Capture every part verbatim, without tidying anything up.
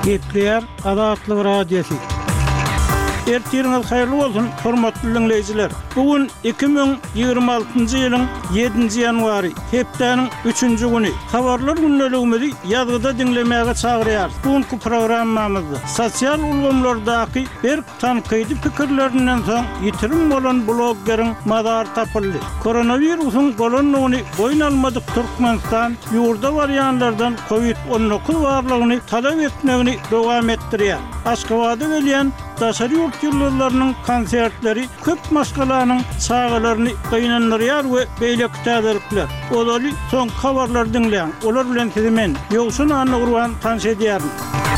Gepleyer Adatlı Radyosu. Ertiriniz hayırlı olsun, hormatly dinleyijiler. Bugün iki bin ýygrima altyncy ýylyň ýedinji ýanwary, hepdeniň üçünji güni. Habarlar günneligimizi ýazgyda dinlemäge çagyrýar. Bugünkü programmamyzda sosial ulgamlardaky bir tankydy pikirlerinden soň ýitirim bolan bloggeriň madar tapyldy. Koronawirusyň golanyny boyun almadyk Türkmenistan ýurda barýanlardan covid on dokuz barlygyny talap etmegini dowam etdirýär. Aşgabatda gelýän daşary ýurt ýyllarynyň konsertleri köp maşgalanyň çağalaryny gynandyrýar we beýle täzelikler. Olary soň habarlar dinleýän. Olar bilen sizimen ýogşun anly gurban tanış edýärim.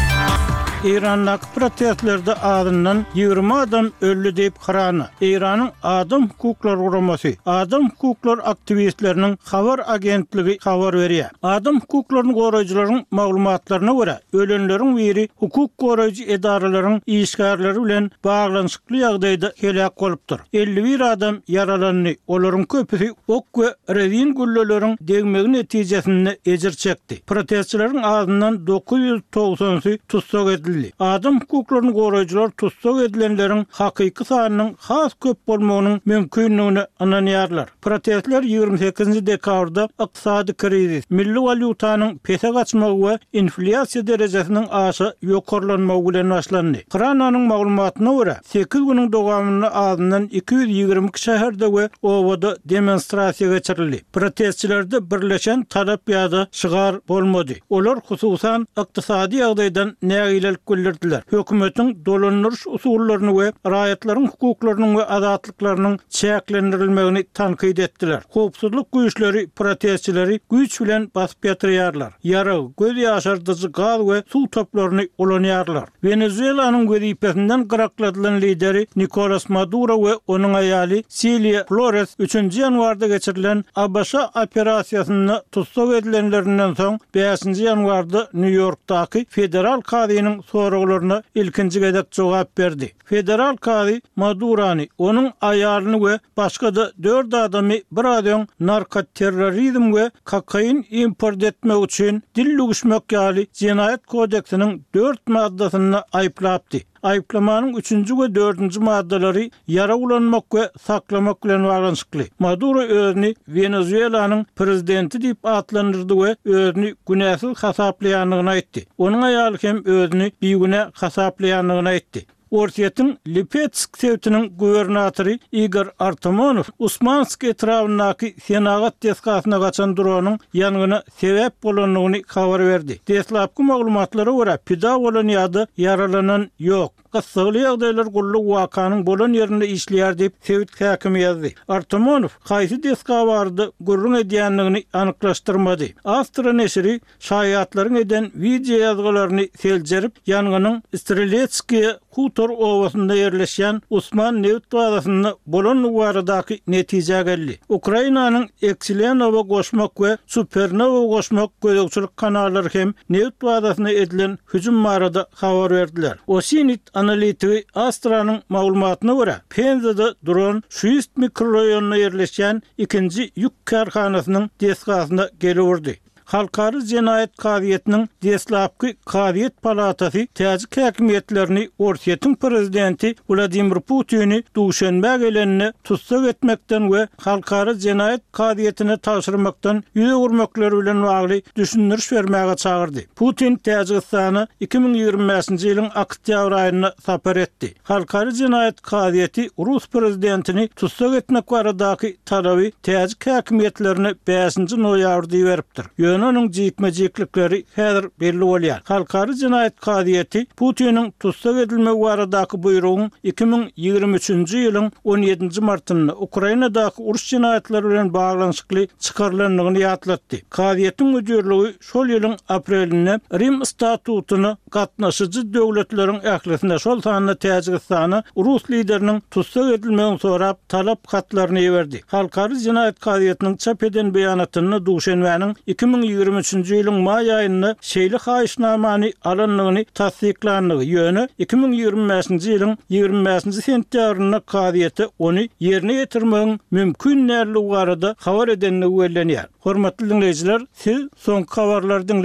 İran'daki protestlerde adından ýygrima adam öldü deyip karany. İran'ın Adam Hukuklar Guramasy, Adam Hukuklar aktivistlerinin habar agentligi habar berýär. Adam hukuklaryny goraýjylaryň maglumatlaryna görä, ölenleriň biri hukuk goraýjy edaralaryň işgärleri bilen baglanyşykly ýagdaýda helak bolupdyr. elli bir adam yaralandy. Olaryň köpüsi ok we rezin gülleleriň degmegi netijesinde ejir çekdi. Protestçileriň adından dokuz ýüz togsansy tutsak edildi. Adam hukuklaryny goraýjylar tutsak edilenleriň hakyky sanynyň has köp bolmagynyň mümkinligini ananýarlar. Protestler ýygrima sekizinji dekabrda ykdysady krizis, milli valyutanyň pese gaçmagy we inflasiýa derejesiniň aşy ýokarlanmagy bilen başlandy. Krananyň maglumatyna görä, sekiz güniň dowamyny adından iki ýüz ýygrima iki şäherde we owada demonstrasiýa geçirildi. Protestçilerde birleşen talap ýa-da şygar bolmady. Olar hususan ykdysady ýagdaýdan nägilelik bildirdiler. Hökümetiň dolandyryş usullaryny we raýatlaryň hukuklarynyň we azatlyklarynyň çäklendirilmegini tankyd etdiler. Howpsuzlyk güýçleri protestçileri güýç bilen basyp ýatyrýarlar. Ýara, göz ýaşardyjy gaz we suw toplaryny ulanýarlar. Venezuelanyň gözipesinden garakladylan lideri Nicolas Maduro we onuň aýaly Silvia Flores üçünji ýanwarda geçirilen Abaşa operasiýasyny tutsak edilenlerinden soň beşinji ýanwarda New Yorkdaky federal kadynyň soraglaryna ilkinji gedek jogap berdi. Federal kady Madurany, onuň aýalyny we başga-da dört adamy bir adam narkoterrorizm we kokain import etmek üçin dil uguşmak ýaly Jinayet kodeksiniň dört maddasyny aýplapdy. Aýplamanyň üçünji we dördünji maddalary yara ulanmak we saklamak bilen baglanyşykly. Maduro özüni Venezuelanyň prezidenti diýip atlandyrdy we özüni günäsiz hasaplaýanlygyny aýtdy. Onuň aýaly hem özüni biýgüne hasaplaýanlygyny aýtdy. Ortiýetiň Lipetsk sewtiniň gubernatory Igor Artamonov Usmansk etrawynaky senagat deskasyna gaçan dronyň ýanyna sebäp bolanlygyny habar berdi. Deslapky maglumatlara görä pida bolan ýa-da yaralanan ýok. Gysgaly ýagdaýlar gully wakanyň bolan ýerinde işleýär diýip sewt häkimi ýazdy. Artamonov haýsy deska bardy gurrun edýänligini anyklaşdyrmady. Astra neşri şaýatlaryň eden video ýazgalaryny seljerip ýanynyň Streletskiy Hutor owasynda ýerleşýän Usman neft badasyny bolan uwaradaky netije geldi. Ukrainanyň Ekselenowa goşmak we Supernowa goşmak gözegçilik kanallary hem neft badasyna edilen hüjüm barada habar berdiler. Osinit analitigi Astranyň maglumatyna görä, Penzada dron Şuist mikroraýonyna ýerleşýän ikinji ýük karhanasynyň deskasyna gelýärdi. Halkary Jinayet Kadiýetiniň deslapky Kadiýet palatasy täze häkimetlerini Ortiýetiň prezidenti Vladimir Putin'i duşanma gelenini tutsak etmekden we Halkary Jinayet Kadiýetine taşyrmakdan ýüze gurmaklar bilen bagly düşündiriş bermäge çagyrdy. Putin Täjikistany iki bin ýygrima beşinji ýylyň oktýabr aýyna sapar etdi. Halkary Jinayet Kadiýeti Rus prezidentini tutsak etmek baradaky talaby täze häkimetlerini beşinji noýabrda beripdir. Ýöneňiň jikmejiklikleri häzir belli bolýar. Halkary Jinayet Kadiýeti Putiniň tutsak edilmegi baradaky buýrugyny iki bin ýygrima üçünji ýylyň on ýedinji martynda Ukrainadaky uruş jinayetleri bilen baglanyşykly çykarlanlygyny ýatlatdy. Kadiýetiň müdirligi şol ýylyň aprelinde Rim statutyny gatnaşyjy döwletleriň ählisine şol sanyna Täjikistany Rus lideriniň tutsak edilmegini sorap talap hatlaryny berdi. Halkary Jinayet Kadiýetiniň çap eden beýanatyny duşanmanyň iki bin ýygrima üçünji ýylyň may aýynda şeýle haýyşnamany alanlygyny tasdiklandygy ýöne iki bin ýygrima beşinji ýylyň ýygrima beşinji sentýabrynda Kadiýete ony ýerine ýetirmegiň mümkin näerligi barada habar edenligi bellenýär. Hormatly dinleýijiler, siz soňky habarlardan